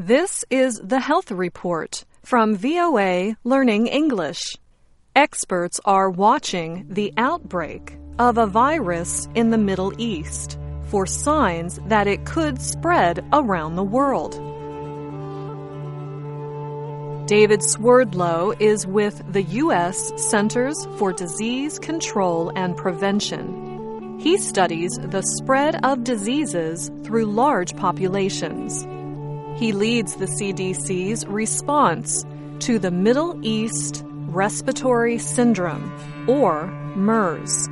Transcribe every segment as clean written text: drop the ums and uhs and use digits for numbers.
This is the Health Report from VOA Learning English. Experts are watching the outbreak of a virus in the Middle East for signs that it could spread around the world. David Swerdlow is with the U.S. Centers for Disease Control and Prevention. He studies the spread of diseases through large populations. He leads the CDC's response to the Middle East Respiratory Syndrome, or MERS.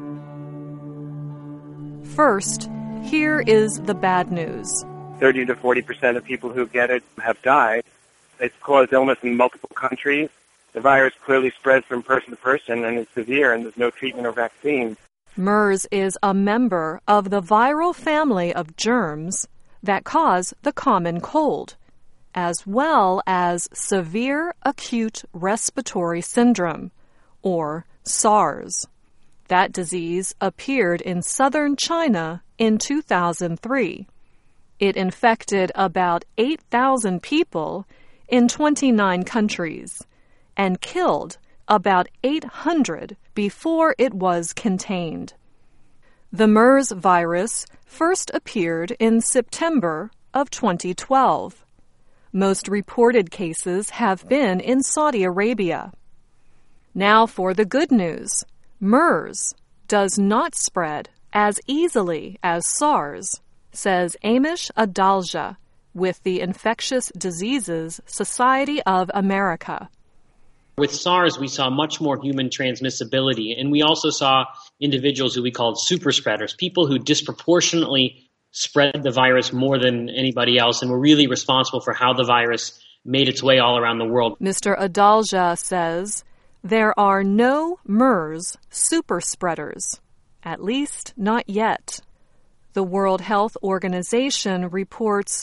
First, here is the bad news. 30 to 40% of people who get it have died. It's caused illness in multiple countries. The virus clearly spreads from person to person and is severe, and there's no treatment or vaccine. MERS is a member of the viral family of germs that cause the common cold, as well as severe acute respiratory syndrome, or SARS. That disease appeared in southern China in 2003. It infected about 8,000 people in 29 countries and killed about 800 before it was contained. The MERS virus first appeared in September of 2012. Most reported cases have been in Saudi Arabia. Now for the good news. MERS does not spread as easily as SARS, says Amish Adalja with the Infectious Diseases Society of America. With SARS, we saw much more human transmissibility, and we also saw individuals who we called super spreaders, people who disproportionately spread the virus more than anybody else and were really responsible for how the virus made its way all around the world. Mr. Adalja says there are no MERS super spreaders, at least not yet. The World Health Organization reports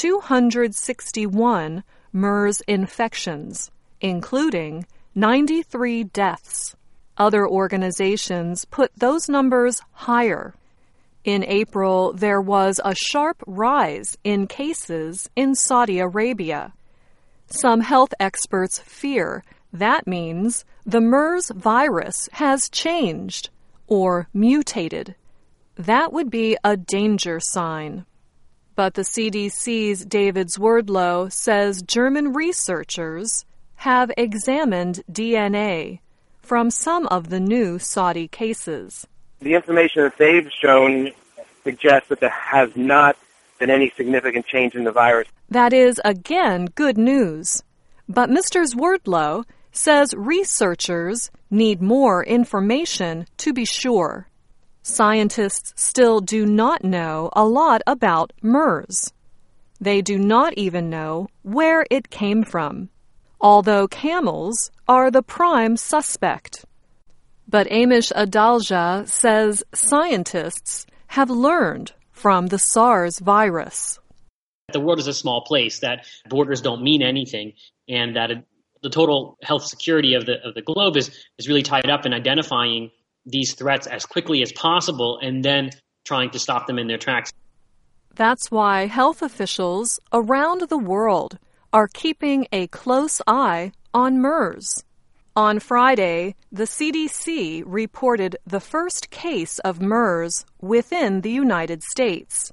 261 MERS infections, including 93 deaths. Other organizations put those numbers higher. In April, there was a sharp rise in cases in Saudi Arabia. Some health experts fear that means the MERS virus has changed or mutated. That would be a danger sign. But the CDC's David Swerdlow says German researchers have examined DNA from some of the new Saudi cases. The information that they've shown suggests that there has not been any significant change in the virus. That is, again, good news. But Mr. Swerdlow says researchers need more information to be sure. Scientists still do not know a lot about MERS. They do not even know where it came from, although camels are the prime suspect. But Amish Adalja says scientists have learned from the SARS virus. The world is a small place, that borders don't mean anything, and that the total health security of the globe is really tied up in identifying these threats as quickly as possible and then trying to stop them in their tracks. That's why health officials around the world are keeping a close eye on MERS. On Friday, the CDC reported the first case of MERS within the United States.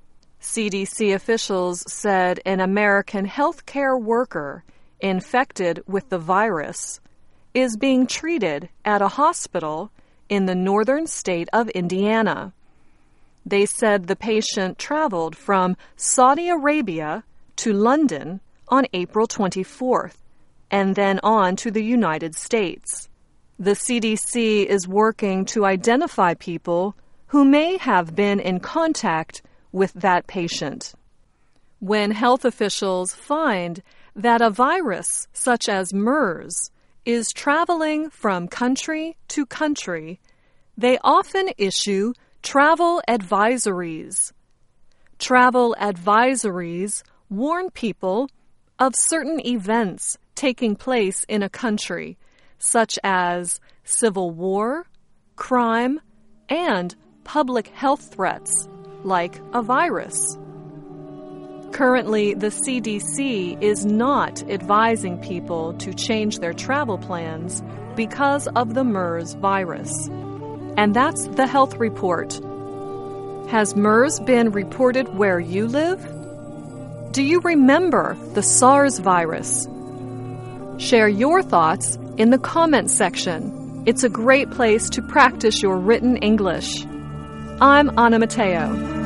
CDC officials said an American healthcare worker infected with the virus is being treated at a hospital in the northern state of Indiana. They said the patient traveled from Saudi Arabia to London on April 24th and then on to the United States. The CDC is working to identify people who may have been in contact with that patient. When health officials find that a virus such as MERS is traveling from country to country, they often issue travel advisories. Travel advisories warn people of certain events taking place in a country, such as civil war, crime, and public health threats, like a virus. Currently, the CDC is not advising people to change their travel plans because of the MERS virus. And that's the health report. Has MERS been reported where you live? Do you remember the SARS virus? Share your thoughts in the comments section. It's a great place to practice your written English. I'm Anna Matteo.